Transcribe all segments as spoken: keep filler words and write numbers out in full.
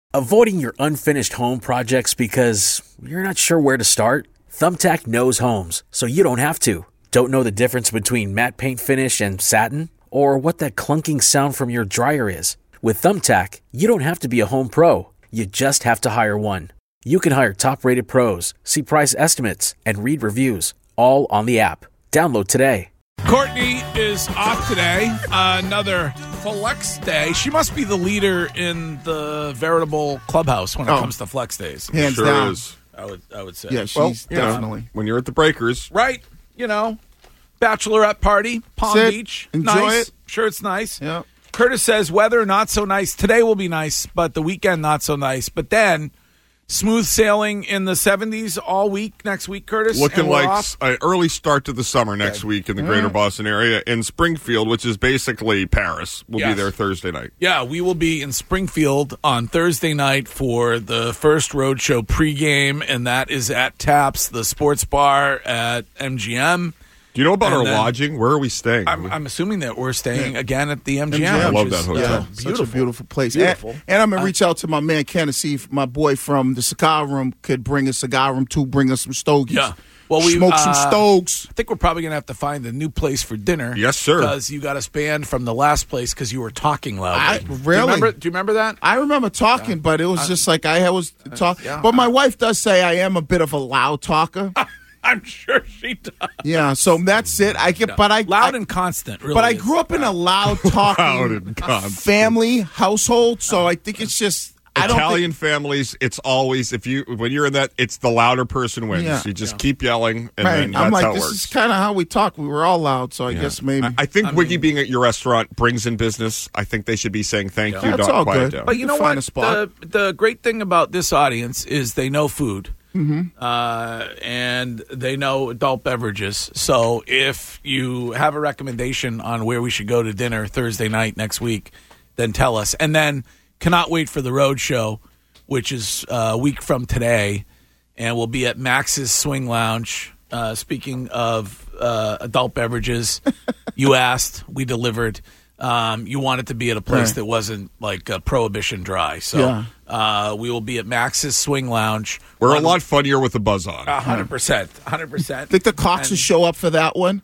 Avoiding your unfinished home projects because you're not sure where to start? Thumbtack knows homes, so you don't have to. Don't know the difference between matte paint finish and satin? Or what that clunking sound from your dryer is? With Thumbtack, you don't have to be a home pro. You just have to hire one. You can hire top-rated pros, see price estimates, and read reviews, all on the app. Download today. Courtney is off today. Uh, another flex day. She must be the leader in the veritable clubhouse when it oh. comes to flex days. Hands sure down. Is. I would, I would say. Yeah, she's well, definitely. Know, when you're at the Breakers. Right. You know, bachelorette party, Palm Sit, Beach. enjoy nice. it. Sure, it's nice. Yeah. Curtis says weather not so nice. Today will be nice, but the weekend not so nice. But then smooth sailing in the seventies all week next week, Curtis. Looking like off. an early start to the summer next okay. week in the greater right. Boston area. In Springfield, which is basically Paris. We'll yes. be there Thursday night. Yeah, we will be in Springfield on Thursday night for the first Roadshow pregame, and that is at Taps, the sports bar at M G M. Do you know about and our then, lodging? Where are we staying? I'm, I'm assuming that we're staying yeah. again at the M G M. M G M. I love that hotel. Yeah, beautiful. such a beautiful place. Beautiful. And, and I'm going to reach out to my man, Ken, to see if my boy from the cigar room could bring a cigar room to bring us some stogies. Yeah. Well, we smoke uh, some stogs. I think we're probably going to have to find a new place for dinner. Yes, sir. Because you got us banned from the last place because you were talking loudly. I, do really? you, remember, do you remember that? I remember talking, yeah. but it was uh, just like I was talking. Yeah. But my wife does say I am a bit of a loud talker. I'm sure she does. Yeah, so that's it. I get, yeah. but I loud I, and constant. Really, but I is. grew up in a loud talking loud and constant. family household, so I think it's just I don't Italian think, families. It's always if you when you're in that, it's the louder person wins. Yeah. You just yeah. keep yelling, and right. then that's I'm like, how it this works. is kind of how we talk. We were all loud, so I Yeah. guess maybe. I, I think I Wiggy mean, being at your restaurant brings in business. I think they should be saying thank Yeah. you. That's Not all quiet good. down. But you You know find what? a spot. The, the great thing about this audience is they know food. Mm-hmm. Uh, and they know adult beverages. So if you have a recommendation on where we should go to dinner Thursday night next week, then tell us. And then cannot wait for the road show, which is a week from today, and we'll be at Max's Swing Lounge. Uh, speaking of uh, adult beverages, you asked, we delivered. Um, you wanted to be at a place right. that wasn't like a Prohibition Dry. So Yeah. uh, we will be at Max's Swing Lounge. We're on, a lot funnier with the buzz on. one hundred percent. one hundred percent. Think the Cox will show up for that one?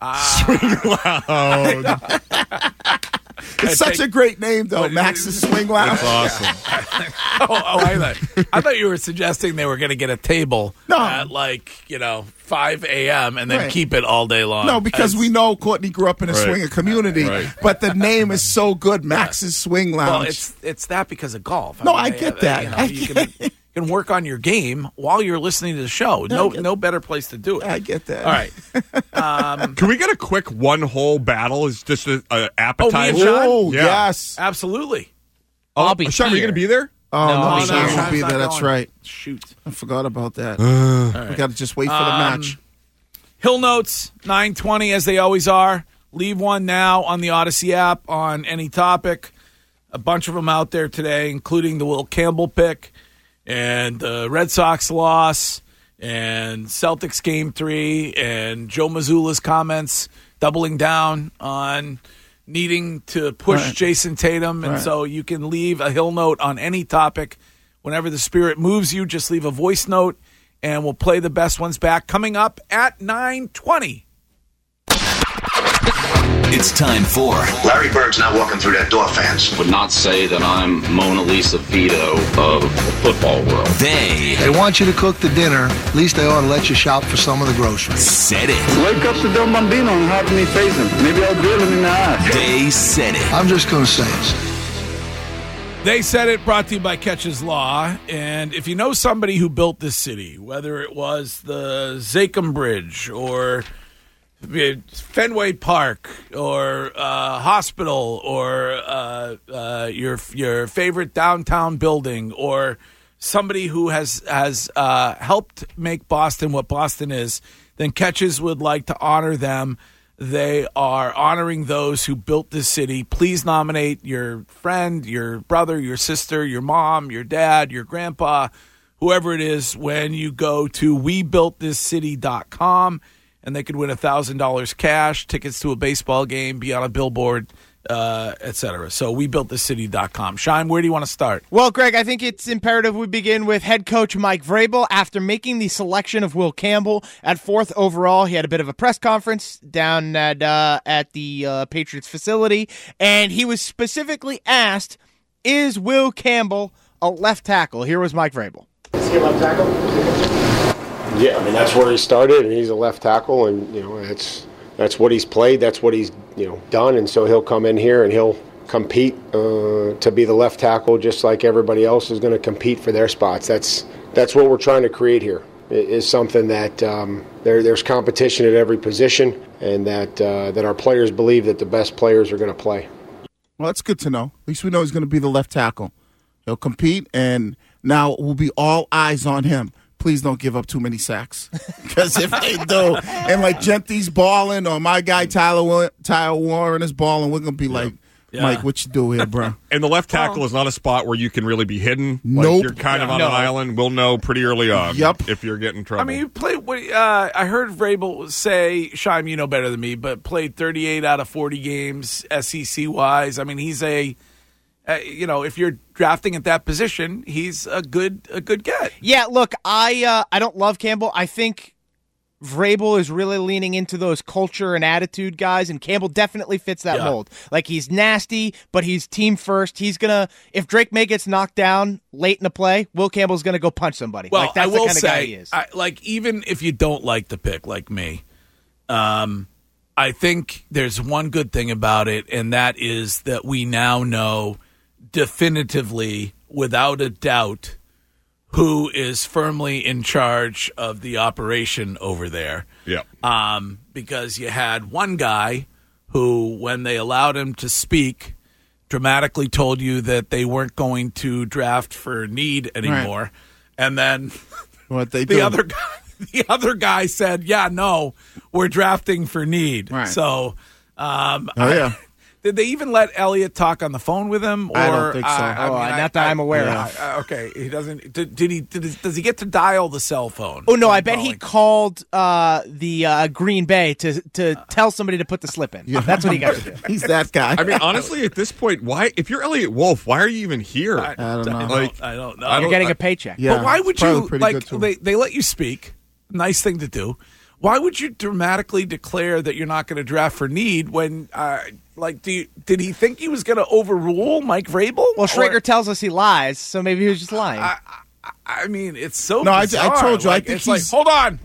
Loud. It's I such think- a great name, though. Max's Swing Lounge. That's awesome. oh, oh, I thought, I thought you were suggesting they were going to get a table No. at like, you know, five a.m. and then Right. keep it all day long. No, because As- we know Courtney grew up in a Right. swinger community, Right. but the name is so good, Max's Swing Lounge. Well, it's it's that because of golf. No, I get that. You, know, I you get can, you can work on your game while you're listening to the show. No, get- no better place to do it. I get that. All right. Um, Can we get a quick one hole battle? Is just a, a appetizer. John? Oh, Yeah. yes. absolutely. Oh, I'll be Sean, are you here. going to be there? Oh, no, I'll no, be Sean here. won't be Sean's there. not That's going. right. Shoot. I forgot about that. right. We got to just wait for the Um, match. Hill Notes, nine twenty, as they always are. Leave one now on the Odyssey app on any topic. A bunch of them out there today, including the Will Campbell pick and the Red Sox loss and Celtics game three and Joe Mazzulla's comments doubling down on needing to push Right. Jason Tatum. And Right. so you can leave a Hill Note on any topic. Whenever the spirit moves you, just leave a voice note, and we'll play the best ones back coming up at nine twenty. It's time for Larry Bird's not walking through that door, fans. Would not say that I'm Mona Lisa Vito of the football world. They They want you to cook the dinner. At least they ought to let you shop for some of the groceries. Said it. Wake up the Don Bambino and have me face him. Maybe I'll drill him in the eye. They said it. I'm just going to say it. They Said It, brought to you by Catch's Law. And if you know somebody who built this city, whether it was the Zakim Bridge or Fenway Park or uh, hospital or uh, uh, your your favorite downtown building or somebody who has has uh, helped make Boston what Boston is, then Catches would like to honor them. They are honoring those who built this city. Please nominate your friend, your brother, your sister, your mom, your dad, your grandpa, whoever it is, when you go to we built this city dot com. And they could win one thousand dollars cash, tickets to a baseball game, be on a billboard uh, et cetera. So we built the city dot com. Shime, where do you want to start? Well, Greg, I think it's imperative we begin with head coach Mike Vrabel. After making the selection of Will Campbell at fourth overall, he had a bit of a press conference down at uh, at the uh, Patriots facility, and he was specifically asked, is Will Campbell a left tackle? Here was Mike Vrabel. Is he a left tackle? Yeah, I mean, that's where he started, and he's a left tackle, and, you know, that's that's what he's played, that's what he's, you know, done, and so he'll come in here and he'll compete uh, to be the left tackle just like everybody else is going to compete for their spots. That's that's what we're trying to create here. It is something that um, there, there's competition at every position, and that uh, that our players believe that the best players are going to play. Well, that's good to know. At least we know he's going to be the left tackle. He'll compete, and now it will be all eyes on him. Please don't give up too many sacks. Because if they do, and like Genty's balling or my guy Tyler, Tyler Warren is balling, we're going to be like, yeah. Mike, what you do here, bro? And the left tackle is not a spot where you can really be hidden. Nope. Like you're kind of on no. an island. We'll know pretty early on yep. if you're getting in trouble. I mean, you played. Uh, I heard Vrabel say, Shime, you know better than me, but played thirty-eight out of forty games S E C-wise. I mean, he's a... Uh, you know, if you're drafting at that position, he's a good a good get. Yeah, look, I uh, I don't love Campbell. I think Vrabel is really leaning into those culture and attitude guys, and Campbell definitely fits that yeah. mold. Like, he's nasty, but he's team first. He's going to, if Drake May gets knocked down late in the play, Will Campbell's going to go punch somebody. Well, like, that's I will the kind say, of guy he is. I, like, even if you don't like the pick, like me, um, I think there's one good thing about it, and that is that we now know definitively, without a doubt, who is firmly in charge of the operation over there. Yeah. Um, because you had one guy who, when they allowed him to speak, dramatically told you that they weren't going to draft for need anymore. Right. And then what they the do. other guy the other guy said, yeah, no, we're drafting for need. Right. So um oh, yeah. I, did they even let Elliott talk on the phone with him? Or, I don't think so. Uh, I oh, mean, not I, that I'm aware I, of. I, okay, he doesn't. Did, did he? Did, does he get to dial the cell phone? Oh no, I bet calling? he called uh, the uh, Green Bay to to tell somebody to put the slip in. Yeah. That's what he got to do. He's that guy. I mean, honestly, at this point, why? If you're Elliott Wolf, why are you even here? I, I don't know. Like, I don't know. I don't, You're getting I, a paycheck. Yeah, but why would you like? They they let you speak. Nice thing to do. Why would you dramatically declare that you're not going to draft for need when, uh, like, do you, did he think he was going to overrule Mike Vrabel? Well, Schrager or, tells us he lies, so maybe he was just lying. I, I, I mean, it's so no. I, bizarre. I told you. Like, I think it's he's. like, hold on.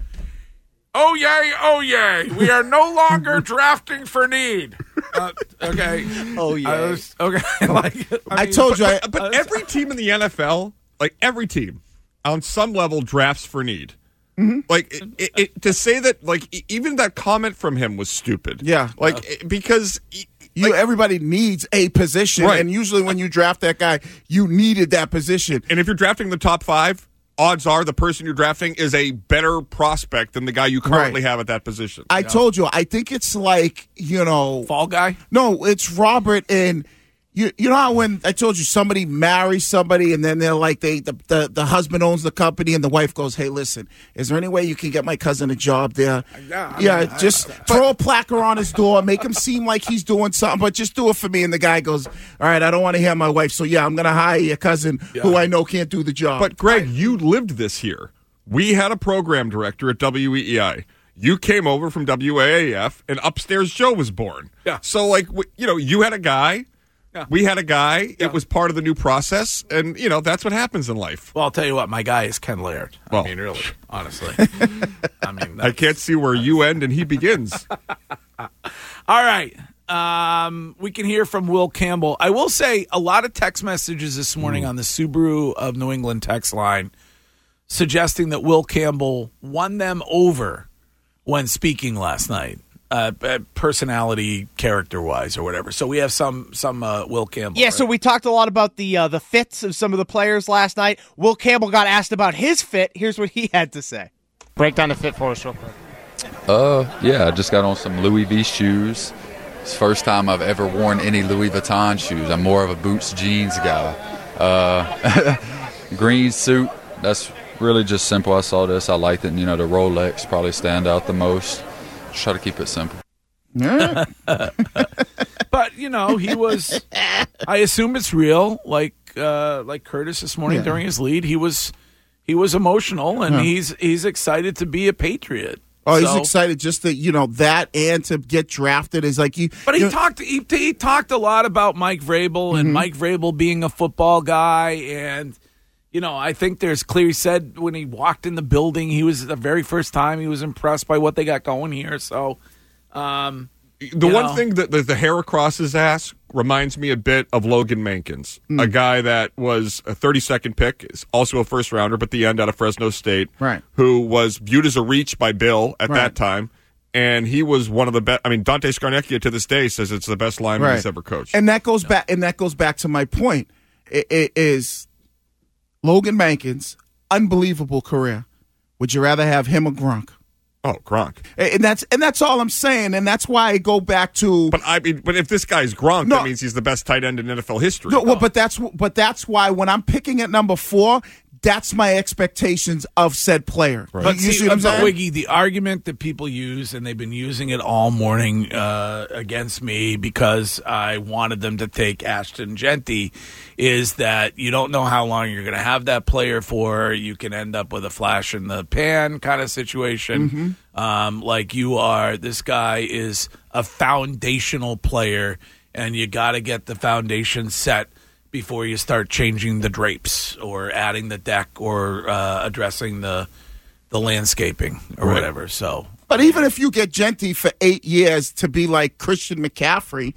Oh yay! Oh yay! We are no longer drafting for need. Uh, okay. Oh yeah. I was, okay. like I, I mean, told you. But, I, but, but every team in the N F L, like every team, on some level, drafts for need. Mm-hmm. Like it, it, it, to say that, like even that comment from him was stupid. Yeah, like it, because you like, everybody needs a position, right. and usually when you draft that guy, you needed that position. And if you're drafting the top five, odds are the person you're drafting is a better prospect than the guy you currently right. have at that position. I yeah. told you. I think it's like you know, Fall Guy. No, it's Robert and. You you know how when I told you somebody marries somebody and then they're like they the, the, the husband owns the company and the wife goes, hey, listen, is there any way you can get my cousin a job there? Yeah, I yeah mean, just I, I, throw but, a placard on his door, make him seem like he's doing something, but just do it for me. And the guy goes, all right, I don't want to hear my wife, so yeah, I'm going to hire your cousin yeah. who I know can't do the job. But Greg, I, you lived this here. We had a program director at W E E I. You came over from W A A F, and Upstairs Joe was born. Yeah. So, like, you know, you had a guy. Yeah. We had a guy. Yeah. It was part of the new process, and you know that's what happens in life. Well, I'll tell you what, my guy is Ken Laird. Well, I mean, really, honestly. I mean, I can't see where you end and he begins. All right, um, we can hear from Will Campbell. I will say a lot of text messages this morning mm. on the Subaru of New England text line suggesting that Will Campbell won them over when speaking last night. Uh, personality, character-wise, or whatever. So we have some some uh, Will Campbell. Yeah, right? So we talked a lot about the uh, the fits of some of the players last night. Will Campbell got asked about his fit. Here's what he had to say. Break down the fit for us real quick. Uh, yeah, I just got on some Louis V shoes. It's the first time I've ever worn any Louis Vuitton shoes. I'm more of a boots jeans guy. Uh, green suit, that's really just simple. I saw this, I liked it, and you know, the Rolex probably stand out the most. Try to keep it simple. Yeah. But, you know, he was, I assume it's real, like uh, like Curtis this morning Yeah. during his lead. He was he was emotional, and Yeah. he's he's excited to be a Patriot. Oh, he's So- excited just to, you know, that and to get drafted is like you. But he you know, talked he, he talked a lot about Mike Vrabel and Mhm. Mike Vrabel being a football guy. And, you know, I think there's clear, he said when he walked in the building, he was the very first time he was impressed by what they got going here. So, um, The you one know. thing that the, the hair across his ass reminds me a bit of Logan Mankins, Mm. a guy that was a thirty-second pick, is also a first rounder, but the end out of Fresno State, Right. who was viewed as a reach by Bill at Right. that time. And he was one of the best. I mean, Dante Scarnecchia to this day says it's the best lineman Right. he's ever coached. And that goes back. And that goes back to my point. It, it is Logan Mankins' unbelievable career. Would you rather have him or Gronk? Oh, Gronk. And that's and that's all I'm saying. And that's why I go back to. But I mean, but if this guy's Gronk, No. that means he's the best tight end in N F L history. No, well, but that's but that's why when I'm picking at number four, that's my expectations of said player. But You see, see what I'm but saying? Wiggy, the argument that people use, and they've been using it all morning uh, against me because I wanted them to take Ashton Genty, is that you don't know how long you're going to have that player for. You can end up with a flash in the pan kind of situation. Mm-hmm. Um, like you are, this guy is a foundational player, and you got to get the foundation set before you start changing the drapes or adding the deck or uh, addressing the the landscaping or Right. whatever. So, But even if you get Genty for eight years to be like Christian McCaffrey,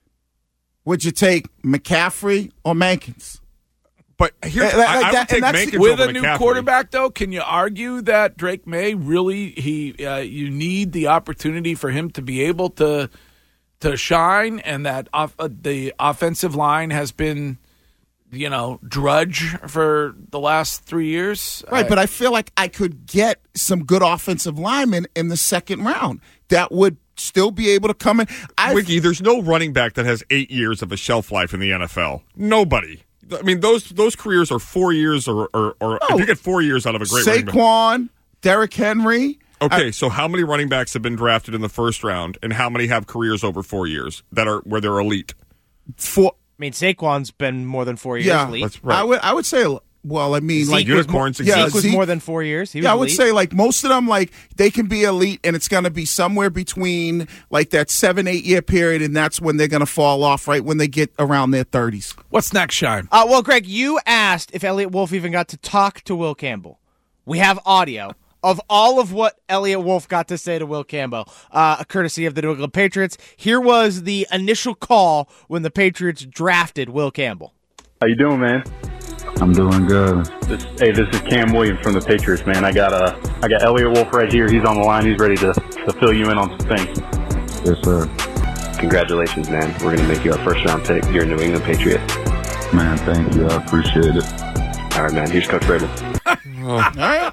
would you take McCaffrey or Mankins? But here's, Uh, like I, I that- would and take that's- Mankins with over a new McCaffrey. quarterback, though, can you argue that Drake May really he uh, you need the opportunity for him to be able to to shine, and that off, uh, the offensive line has been, you know, drudge for the last three years? Right, but I feel like I could get some good offensive linemen in the second round that would still be able to come in. I Wiggy, there's no running back that has eight years of a shelf life in the N F L. Nobody. I mean, those those careers are four years, or or, or Oh. if you get four years out of a great running back. Saquon, Derrick Henry. Okay, so how many running backs have been drafted in the first round, and how many have careers over four years that are where they're elite? For I mean, Saquon's been more than four years yeah, elite. That's right. I would I would say. Well, I mean, Zeke like was unicorns more, exist. Zeke was Zeke- more than four years. He was yeah, I would elite. say like most of them, like they can be elite, and it's going to be somewhere between like that seven, eight year period, and that's when they're going to fall off, right when they get around their thirties. What's next, Shine? Uh, well, Greg, you asked if Elliot Wolf even got to talk to Will Campbell. We have audio of all of what Elliot Wolf got to say to Will Campbell, uh, courtesy of the New England Patriots. Here was the initial call when the Patriots drafted Will Campbell. How you doing, man? I'm doing good. This, hey, this is Cam Williams from the Patriots, man. I got uh, I got Elliot Wolf right here. He's on the line. He's ready to, to fill you in on some things. Yes, sir. Congratulations, man. We're going to make you our first round pick. You're a New England Patriot. Man, thank you. I appreciate it. All right, man. Here's Coach Vrabel. All right.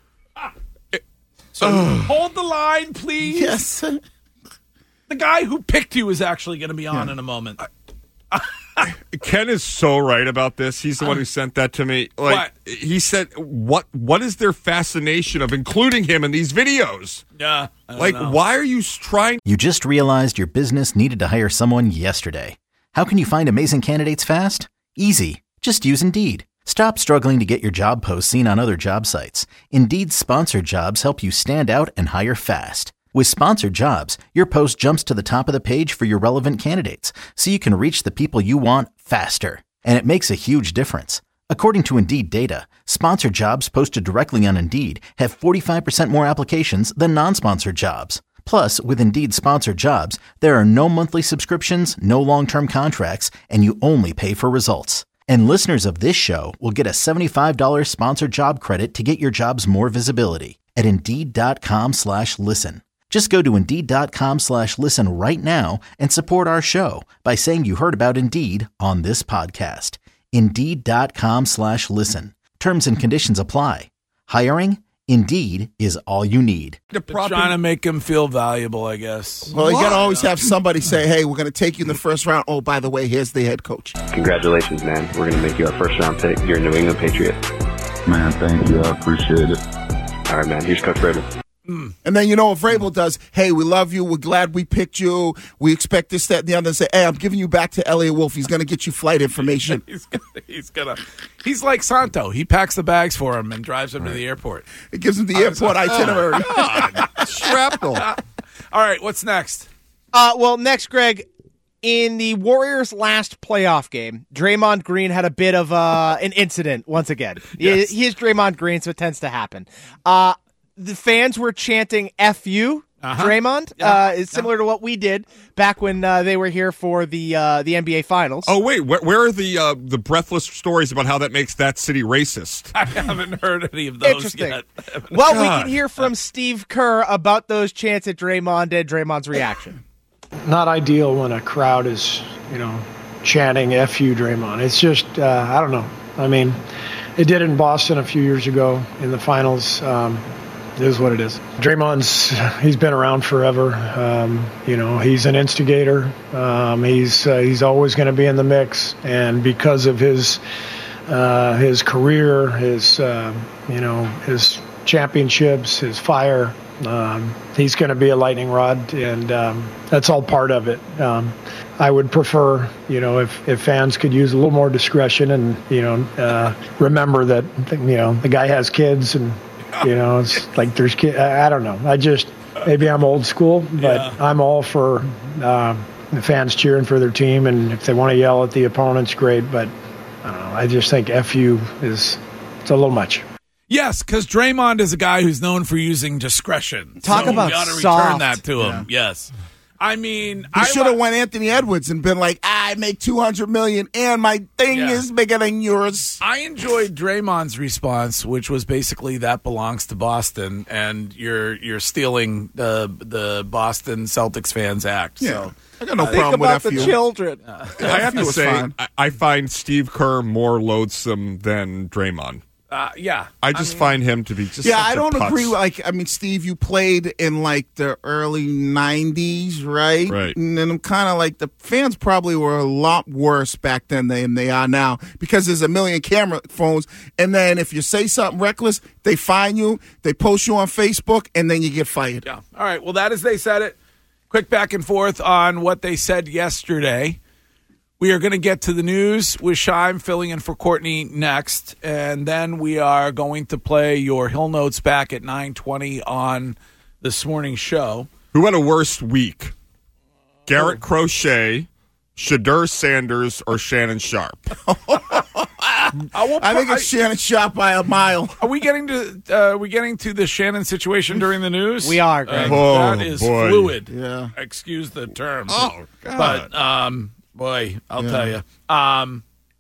So hold the line, please. Yes. The guy who picked you is actually going to be on in a moment. Ken is so right about this. He's the one who sent that to me. Like What? he said, what what is their fascination of including him in these videos? Yeah. I don't Like, know. why are you trying? You just realized your business needed to hire someone yesterday. How can you find amazing candidates fast? Easy. Just use Indeed. Stop struggling to get your job posts seen on other job sites. Indeed's sponsored jobs help you stand out and hire fast. With sponsored jobs, your post jumps to the top of the page for your relevant candidates, so you can reach the people you want faster. And it makes a huge difference. According to Indeed data, sponsored jobs posted directly on Indeed have forty-five percent more applications than non-sponsored jobs. Plus, with Indeed sponsored jobs, there are no monthly subscriptions, no long-term contracts, and you only pay for results. And listeners of this show will get a seventy-five dollars sponsored job credit to get your jobs more visibility at Indeed.com slash listen. Just go to Indeed.com slash listen right now and support our show by saying you heard about Indeed on this podcast. Indeed.com slash listen. Terms and conditions apply. Hiring? Indeed is all you need. They're trying to make him feel valuable, I guess. Well, you got to always have somebody say, hey, we're going to take you in the first round. Oh, by the way, here's the head coach. Congratulations, man. We're going to make you our first round pick. You're a New England Patriot. Man, thank you. I appreciate it. All right, man. Here's Coach Vrabel. Mm. And then you know what Vrabel does? Hey, we love you. We're glad we picked you. We expect this, that, and the other. And say, hey, I'm giving you back to Elliot Wolf. He's going to get you flight information. he's gonna, he's gonna. He's like Santo. He packs the bags for him and drives him right. to the airport. It gives him the airport itinerary. Oh, shrapnel. All right, what's next? Uh, well, next, Greg. In the Warriors' last playoff game, Draymond Green had a bit of uh, an incident once again. Yes. He, he is Draymond Green, so it tends to happen. Uh, the fans were chanting F you, uh-huh. Draymond. Yeah. Uh, it's similar yeah. to what we did back when uh, they were here for the uh, the N B A Finals. Oh, wait. Where, where are the uh, the breathless stories about how that makes that city racist? I haven't heard any of those Interesting. yet. Well, God. we can hear from Steve Kerr about those chants at Draymond and Draymond's reaction. Not ideal when a crowd is, you know, chanting F you, Draymond. It's just, uh, I don't know. I mean, it did in Boston a few years ago in the finals. Um, it is what it is. Draymond's, he's been around forever. Um, you know, he's an instigator. Um, he's uh, he's always going to be in the mix. And because of his uh, his career, his, uh, you know, his championships, his fire, um, he's going to be a lightning rod. And um, that's all part of it. Um, I would prefer, you know, if, if fans could use a little more discretion and, you know, uh, remember that, you know, the guy has kids and, you know, it's like there's kids. I don't know. I just, maybe I'm old school, but yeah. I'm all for uh, the fans cheering for their team. And if they want to yell at the opponents, great. But I don't know. I just think F U is, it's a little much. Yes, because Draymond is a guy who's known for using discretion. Talk so about you got to soft. return that to him. Yeah. Yes. I mean, he I should have wa- went Anthony Edwards and been like, I make two hundred million dollars and my thing Yeah. is bigger than yours. I enjoyed Draymond's response, which was basically that belongs to Boston, and you're you're stealing the the Boston Celtics fans act. Yeah. So I got no uh, problem Think with about F the U. children. Uh, I have to was say, fine. I, I find Steve Kerr more loathsome than Draymond. uh, yeah, I just I mean, find him to be just Yeah, such I don't a putz. agree with, like, I mean, Steve, you played in, like, the early nineties, right? Right. And then I'm kind of like, the fans probably were a lot worse back then than they are now because there's a million camera phones. And then if you say something reckless, they fine you, they post you on Facebook, and then you get fired. Yeah. All right. Well, that is they said it. Quick back and forth on what they said yesterday. We are going to get to the news with Shime filling in for Courtney next, and then we are going to play your Hill Notes back at nine twenty on this morning's show. Who had a worse week? Garrett Crochet, Shadur Sanders, or Shannon Sharp? I, will I think pro- it's Shannon Sharp by a mile. Are we getting to uh, are we getting to the Shannon situation during the news? We are, Greg. Uh, Oh, that is boy. fluid. Yeah. Excuse the term. Oh, God. But um, boy, I'll Yeah. tell you, um,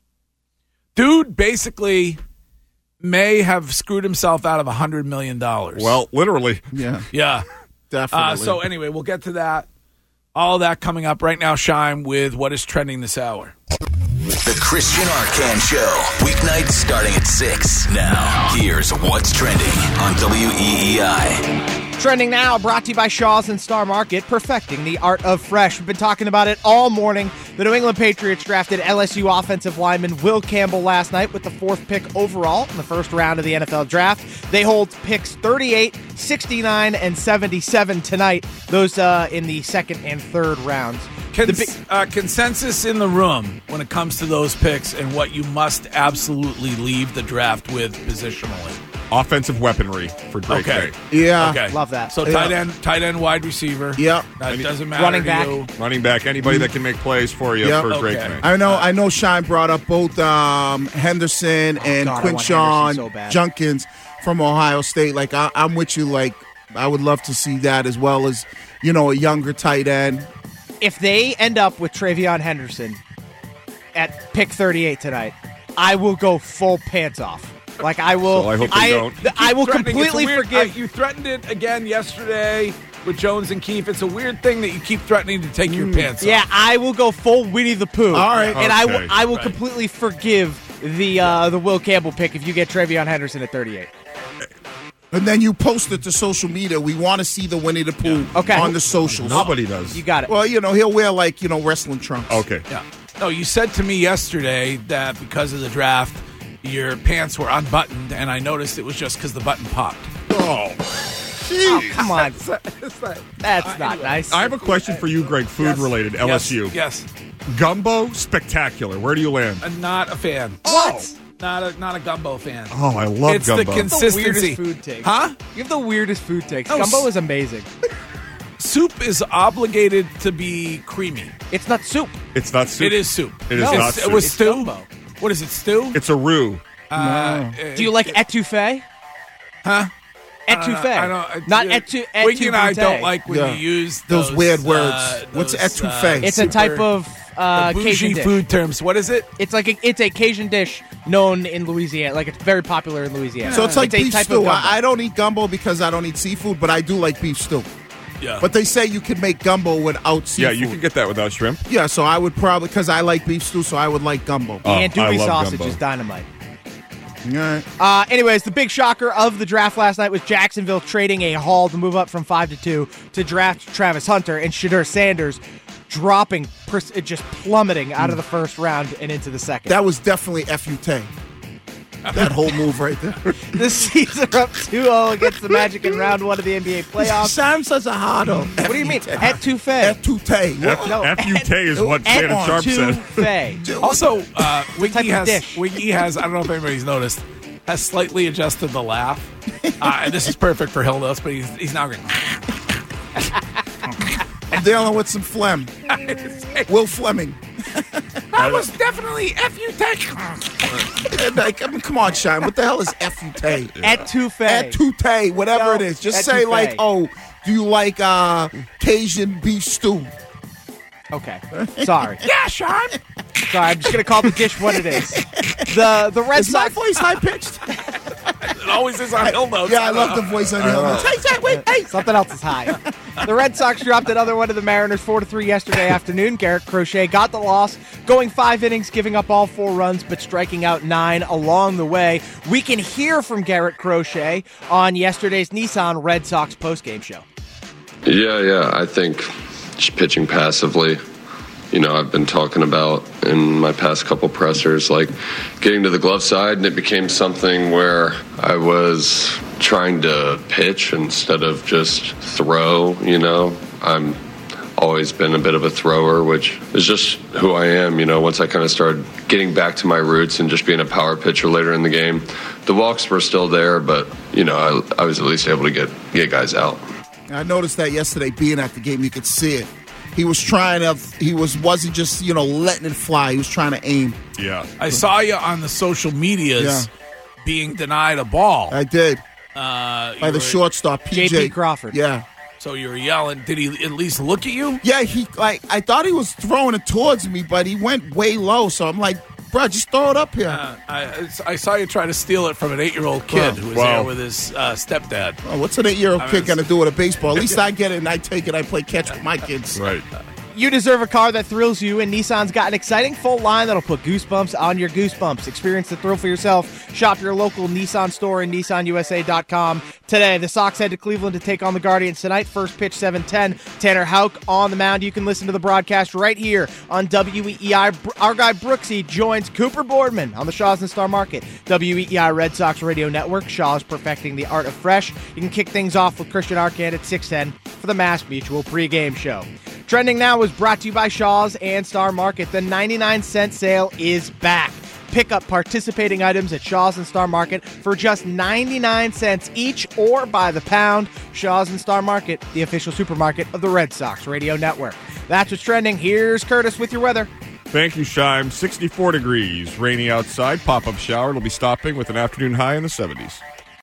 dude, basically may have screwed himself out of a hundred million dollars. Well, literally. Yeah, yeah, definitely. Uh, so anyway, we'll get to that. All that coming up right now. Shime with what is trending this hour. The Christian Arcan Show. Weeknights starting at six. Now, here's what's trending on W E E I. Trending now, brought to you by Shaw's and Star Market, perfecting the art of fresh. We've been talking about it all morning. The New England Patriots drafted L S U offensive lineman Will Campbell last night with the fourth pick overall in the first round of the N F L draft. They hold picks thirty-eight, sixty-nine, and seventy-seven tonight. Those uh, in the second and third rounds. Cons- big- uh, consensus in the room when it comes to those picks and what you must absolutely leave the draft with positionally. Offensive weaponry for Drake Okay. May. Yeah. Okay. Love that. So Yeah. tight end, tight end, wide receiver. Yep. That doesn't matter. Running to back. you. Running back, anybody that can make plays for you Yep. for Drake Okay. May. I know. I know. Shine brought up both um, Henderson and God, I want Quinshawn Henderson so bad. Junkins from Ohio State. Like I, I'm with you. Like I would love to see that as well as you know a younger tight end. If they end up with Travion Henderson at pick thirty-eight tonight, I will go full pants off. Like I will. So I hope they I, don't. th- I will Threatening- it's a completely weird- forgive. uh, you threatened it again yesterday with Jones and Keefe. It's a weird thing that you keep threatening to take your pants off. Yeah, I will go full Winnie the Pooh. All right. and I will. Okay. I will Right. completely forgive the uh, the Will Campbell pick if you get Travion Henderson at thirty-eight. And then you post it to social media. We want to see the Winnie the Pooh Okay. on the socials. Nobody does. You got it. Well, you know he'll wear like you know wrestling trunks. Okay. Yeah. No, you said to me yesterday that because of the draft, your pants were unbuttoned, and I noticed it was just because the button popped. Oh. Oh, come on. That's not nice. I have a question for you, Greg, food related, L S U. Yes. Gumbo, spectacular. Where do you land? I'm not a fan. What? Not a not a gumbo fan. Oh, I love it's gumbo. It's the consistency. The weirdest food takes. Huh? You have the weirdest food takes. Oh, Gumbo is amazing. Soup is obligated to be creamy. It's not soup. It's not soup. It is soup. It is no, not it's, soup. It was It's stew. gumbo. What is it? Stew? It's a roux. Uh, Do you like etouffee? Huh? Etouffee. I don't, I don't, Not uh, etu- Wiggy and I etouffee. don't like when Yeah. you use Those those, weird uh, words. What's those, etouffee? uh, It's a super- type of uh, the Cajun bougie dish. food terms. What is it? It's like a, it's a Cajun dish known in Louisiana. Like it's very popular in Louisiana. So it's like a beef type stew. of gumbo. I, I don't eat gumbo because I don't eat seafood, but I do like beef stew. Yeah. But they say you can make gumbo without seafood. Yeah, you can get that without shrimp. Yeah, so I would probably, because I like beef stew, so I would like gumbo. Oh, and I andouille love sausage gumbo. is dynamite. All right. Uh, anyways, the big shocker of the draft last night was Jacksonville trading a haul to move up from five to two to draft Travis Hunter, and Shadur Sanders dropping, pers- just plummeting out of the first round and into the second. That was definitely F-U-Tay. That whole move right there. This season are up two oh against the Magic in round one of the N B A playoffs. Sam says a hardo. What do you mean? Etouffee. F-U-Tay. F- No, F-U-Tay is what Shannon Sharp said. Etouffee. Also, uh, type Wiggy of has dish? Wiggy has. I don't know if anybody's noticed. Has slightly adjusted the laugh, uh, and this is perfect for Hildos, but he's he's now going. I'm dealing with some phlegm. Will Fleming. That was definitely F-U-Tay. And like, I mean, come on, Shine. What the hell is F-U-Tay? Etouffee. Etouffee, whatever No, it is. Just say etouffee. like, oh, do you like uh, Cajun beef stew? Okay. Sorry. Yeah, Sean. Sorry, I'm just going to call the dish what it is. The the Red Is my Sox. voice high-pitched? It always is on Hildos. Yeah, I love the voice on Hildos. Hey, Zach, wait, hey. Something else is high. The Red Sox dropped another one to the Mariners four to three yesterday afternoon. Garrett Crochet got the loss, going five innings, giving up all four runs, but striking out nine along the way. We can hear from Garrett Crochet on yesterday's Nissan Red Sox postgame show. Yeah, yeah. I think just pitching passively. You know, I've been talking about in my past couple pressers, like getting to the glove side, and it became something where I was trying to pitch instead of just throw, you know. I'm always been a bit of a thrower, which is just who I am, you know. Once I kind of started getting back to my roots and just being a power pitcher later in the game, the walks were still there, but, you know, I, I was at least able to get, get guys out. I noticed that yesterday being at the game, you could see it. He was trying to, he was, wasn't just, you know, letting it fly. He was trying to aim. Yeah. I saw you on the social medias Yeah. being denied a ball. I did. Uh, you By the were- shortstop, P J. J P Crawford. Yeah. So you were yelling. Did he at least look at you? Yeah, he, like, I thought he was throwing it towards me, but he went way low. So I'm like, bro, just throw it up here. Uh, I, I saw you try to steal it from an eight-year-old kid Wow. who was Wow. there with his uh, stepdad. Oh, what's an eight-year-old I mean, kid it's- going to do with a baseball? At least I get it and I take it. I play catch with my kids. Right. You deserve a car that thrills you, and Nissan's got an exciting full line that'll put goosebumps on your goosebumps. Experience the thrill for yourself. Shop your local Nissan store and Nissan U S A dot com today. The Sox head to Cleveland to take on the Guardians tonight. First pitch seven ten. Tanner Houck on the mound. You can listen to the broadcast right here on W E E I. Our guy Brooksy joins Cooper Boardman on the Shaws and Star Market. W E E I Red Sox Radio Network. Shaws perfecting the art of fresh. You can kick things off with Christian Arcand at six ten for the Mass Mutual pregame show. Trending Now is brought to you by Shaws and Star Market. The ninety-nine cent sale is back. Pick up participating items at Shaws and Star Market for just ninety-nine cents each or by the pound. Shaws and Star Market, the official supermarket of the Red Sox Radio Network. That's what's trending. Here's Curtis with your weather. Thank you, Shime. sixty-four degrees, rainy outside, pop-up shower. It'll be stopping with an afternoon high in the seventies.